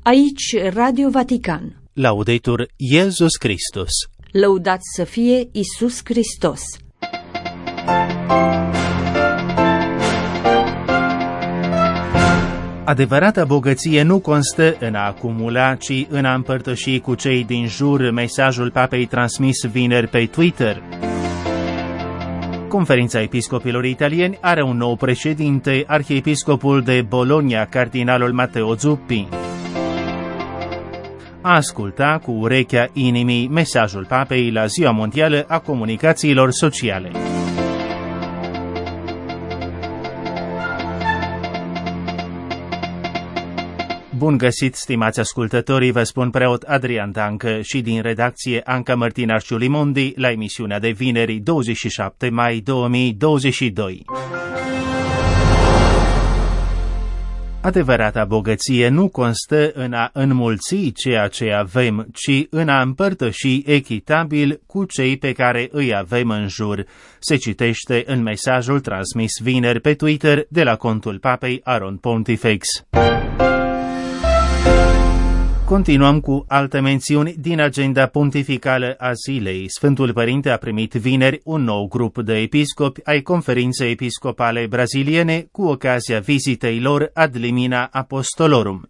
Aici Radio Vatican. Laudetur Iesus Christus. Lăudat să fie Iisus Hristos. Adevărata bogăție nu constă în a acumula, ci în a împărtăși cu cei din jur mesajul Papei transmis vineri pe Twitter. Conferința Episcopilor Italieni are un nou președinte, arhiepiscopul de Bologna, cardinalul Matteo Zuppi. A asculta cu urechea inimii mesajul Papei la Ziua Mondială a Comunicațiilor Sociale. Bun găsit, stimați ascultătorii, vă spun preot Adrian Dancă și din redacție Anca Mărtinașciu Limondi la emisiunea de vineri 27 mai 2022. Adevărata bogăție nu constă în a înmulți ceea ce avem, ci în a împărtăși echitabil cu cei pe care îi avem în jur, se citește în mesajul transmis vineri pe Twitter de la contul Papei Aron Pontifex. Continuăm cu alte mențiuni din agenda pontificală a zilei. Sfântul Părinte a primit vineri un nou grup de episcopi ai Conferinței Episcopale Braziliene cu ocazia vizitei lor ad limina Apostolorum.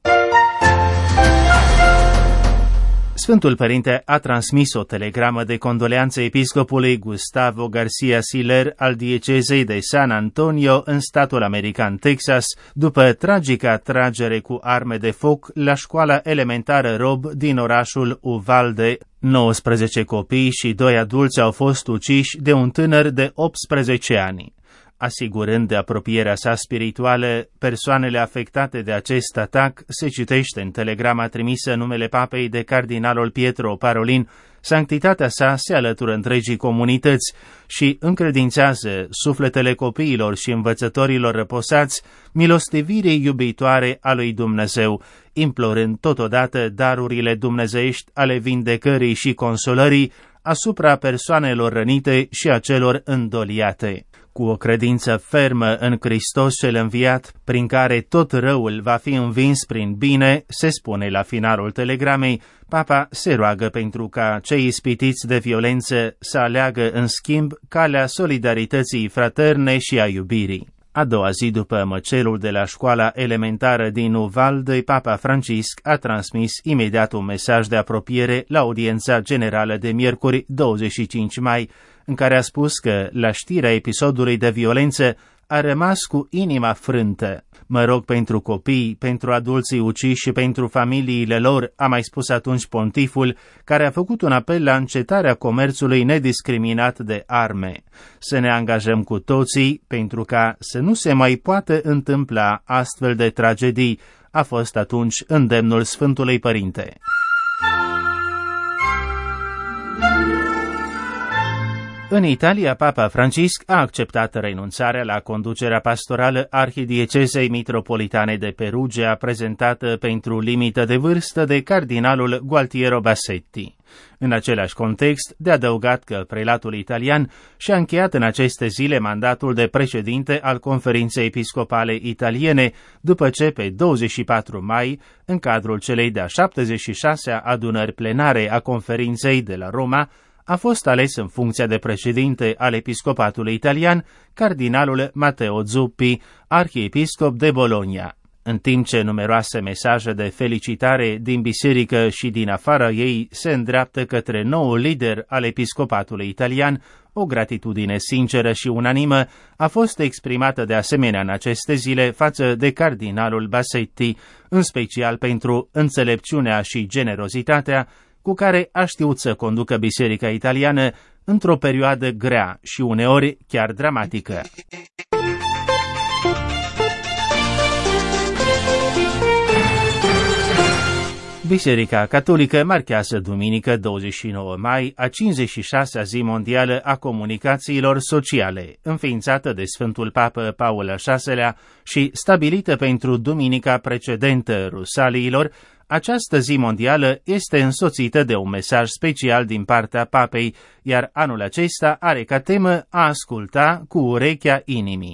Sfântul Părinte a transmis o telegramă de condoleanțe episcopului Gustavo Garcia Siller al diecezei de San Antonio în statul american Texas, după tragica tragere cu arme de foc la școala elementară Rob din orașul Uvalde. 19 copii și 2 adulți au fost uciși de un tânăr de 18 ani. Asigurând de apropierea sa spirituală persoanele afectate de acest atac, se citește în telegrama trimisă în numele Papei de cardinalul Pietro Parolin, sanctitatea sa se alătură întregii comunități și încredințează sufletele copiilor și învățătorilor răposați milostivirii iubitoare a lui Dumnezeu, implorând totodată darurile dumnezeiești ale vindecării și consolării asupra persoanelor rănite și a celor îndoliate. Cu o credință fermă în Hristos cel înviat, prin care tot răul va fi învins prin bine, se spune la finalul telegramei, Papa se roagă pentru ca cei ispitiți de violență să aleagă în schimb calea solidarității fraterne și a iubirii. A doua zi după măcelul de la școala elementară din Uvalde, Papa Francisc a transmis imediat un mesaj de apropiere la audiența generală de miercuri 25 mai, în care a spus că, la știrea episodului de violență, a rămas cu inima frântă. Mă rog pentru copii, pentru adulții uciși și pentru familiile lor, a mai spus atunci pontiful, care a făcut un apel la încetarea comerțului nediscriminat de arme. Să ne angajăm cu toții pentru ca să nu se mai poată întâmpla astfel de tragedii, a fost atunci îndemnul Sfântului Părinte. În Italia, Papa Francisc a acceptat renunțarea la conducerea pastorală arhidiecezei mitropolitane de Perugia, prezentată pentru limită de vârstă de cardinalul Gualtiero Bassetti. În același context, de adăugat că prelatul italian și-a încheiat în aceste zile mandatul de președinte al Conferinței Episcopale Italiene, după ce pe 24 mai, în cadrul celei de-a 76-a adunări plenare a Conferinței de la Roma, a fost ales în funcția de președinte al episcopatului italian cardinalul Matteo Zuppi, arhiepiscop de Bologna. În timp ce numeroase mesaje de felicitare din biserică și din afara ei se îndreaptă către noul lider al episcopatului italian, o gratitudine sinceră și unanimă a fost exprimată de asemenea în aceste zile față de cardinalul Bassetti, în special pentru înțelepciunea și generozitatea cu care a știut să conducă biserica italiană într-o perioadă grea și uneori chiar dramatică. Biserica Catolică marchează duminică 29 mai a 56-a zi mondială a comunicațiilor sociale, înființată de Sfântul Papă Paul al VI-lea și stabilită pentru duminica precedentă Rusaliilor. Această zi mondială este însoțită de un mesaj special din partea Papei, iar anul acesta are ca temă a asculta cu urechea inimii.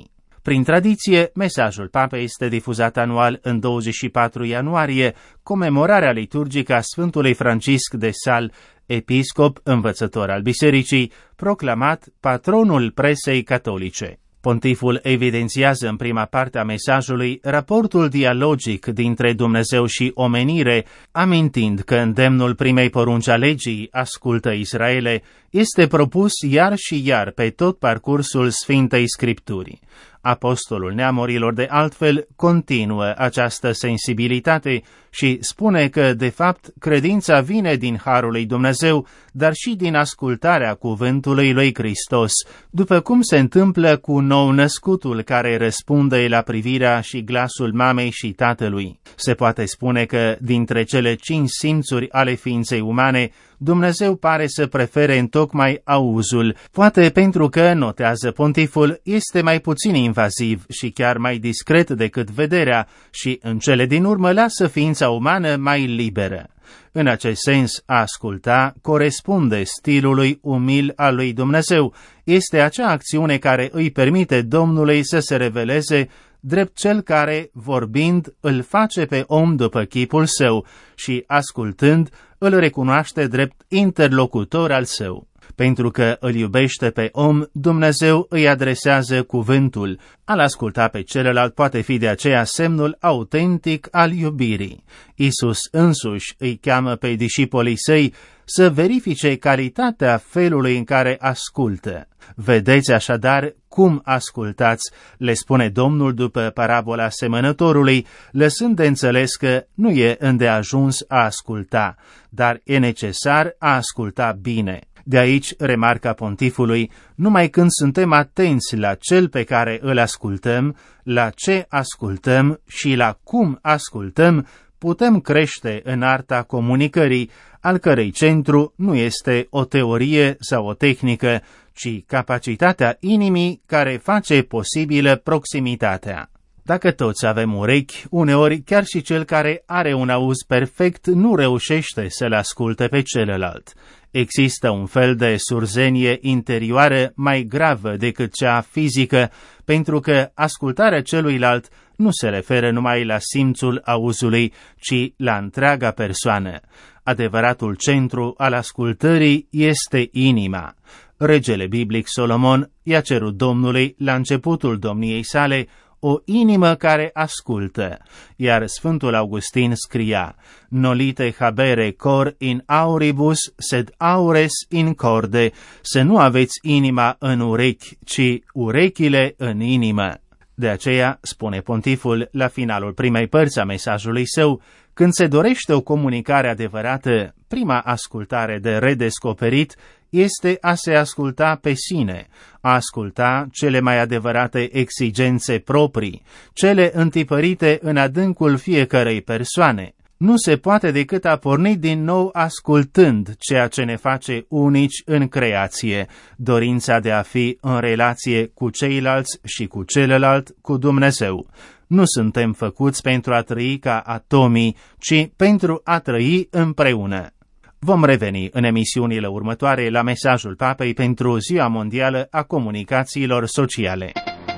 Prin tradiție, mesajul papei este difuzat anual în 24 ianuarie, comemorarea liturgică a Sfântului Francisc de Sal, episcop învățător al bisericii, proclamat patronul presei catolice. Pontiful evidențiază în prima parte a mesajului raportul dialogic dintre Dumnezeu și omenire, amintind că îndemnul primei porunci a legii, ascultă Israele, este propus iar și iar pe tot parcursul Sfintei Scripturii. Apostolul neamurilor de altfel continuă această sensibilitate și spune că, de fapt, credința vine din harul lui Dumnezeu, dar și din ascultarea cuvântului lui Hristos, după cum se întâmplă cu nou-născutul care răspunde la privirea și glasul mamei și tatălui. Se poate spune că, dintre cele 5 simțuri ale ființei umane, Dumnezeu pare să prefere întocmai auzul, poate pentru că, notează pontiful, este mai puțin invaziv și chiar mai discret decât vederea și, în cele din urmă, lasă ființa umană mai liberă. În acest sens, a asculta corespunde stilului umil al lui Dumnezeu. Este acea acțiune care îi permite Domnului să se reveleze drept cel care, vorbind, îl face pe om după chipul său și, ascultând, îl recunoaște drept interlocutor al său. Pentru că îl iubește pe om, Dumnezeu îi adresează cuvântul. Al asculta pe celălalt poate fi de aceea semnul autentic al iubirii. Iisus însuși îi cheamă pe discipolii săi să verifice calitatea felului în care ascultă. Vedeți așadar cum ascultați, le spune Domnul după parabola semănătorului, lăsând de înțeles că nu e îndeajuns a asculta, dar e necesar a asculta bine. De aici, remarca pontifului, numai când suntem atenți la cel pe care îl ascultăm, la ce ascultăm și la cum ascultăm, putem crește în arta comunicării, al cărei centru nu este o teorie sau o tehnică, ci capacitatea inimii care face posibilă proximitatea. Dacă toți avem urechi, uneori chiar și cel care are un auz perfect nu reușește să-l asculte pe celălalt. Există un fel de surzenie interioară mai gravă decât cea fizică, pentru că ascultarea celuilalt nu se referă numai la simțul auzului, ci la întreaga persoană. Adevăratul centru al ascultării este inima. Regele biblic Solomon i-a cerut Domnului la începutul domniei sale o inimă care ascultă, iar Sfântul Augustin scria: Nolite habere cor in auribus, sed aures in corde, să nu aveți inima în urechi, ci urechile în inimă. De aceea, spune pontiful la finalul primei părți a mesajului său, când se dorește o comunicare adevărată, prima ascultare de redescoperit este a se asculta pe sine, a asculta cele mai adevărate exigențe proprii, cele întipărite în adâncul fiecărei persoane. Nu se poate decât a porni din nou ascultând ceea ce ne face unici în creație, dorința de a fi în relație cu ceilalți și cu celălalt, cu Dumnezeu. Nu suntem făcuți pentru a trăi ca atomii, ci pentru a trăi împreună. Vom reveni în emisiunile următoare la mesajul Papei pentru Ziua Mondială a Comunicațiilor Sociale.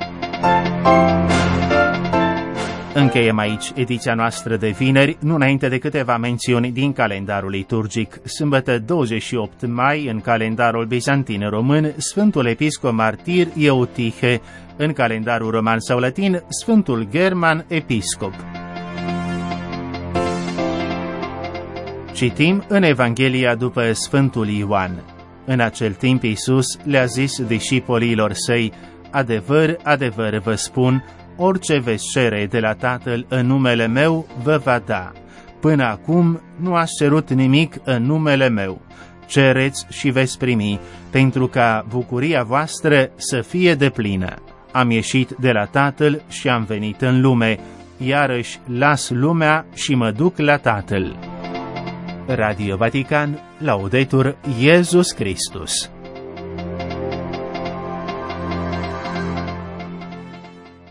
Încheiem aici ediția noastră de vineri, nu înainte de câteva mențiuni din calendarul liturgic. Sâmbătă 28 mai, în calendarul bizantin român, Sfântul Episcop Martir Eutihe, în calendarul roman sau latin, Sfântul German Episcop. Citim în Evanghelia după Sfântul Ioan. În acel timp Iisus le-a zis discipoliilor săi: Adevăr, adevăr vă spun, orice veți cere de la Tatăl în numele meu, vă va da. Până acum nu ați cerut nimic în numele meu. Cereți și veți primi, pentru ca bucuria voastră să fie deplină. Am ieșit de la Tatăl și am venit în lume, iarăși las lumea și mă duc la Tatăl. Radio Vatican, Laudetur Iesus Christus.